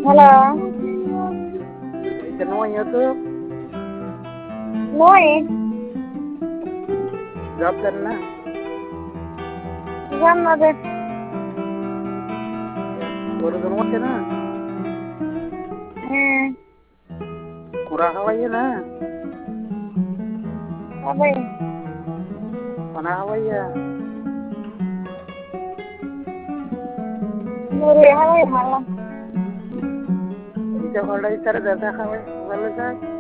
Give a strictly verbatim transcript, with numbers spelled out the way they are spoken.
Halo. Semuanya tuh Moi. job करना Jangan deh. baru rumah ke na Hmm. kurang hawa ya na Apa ya? mana hawa ya Muri hawa ya malam. itu kalau dari cara data hawa kalau saya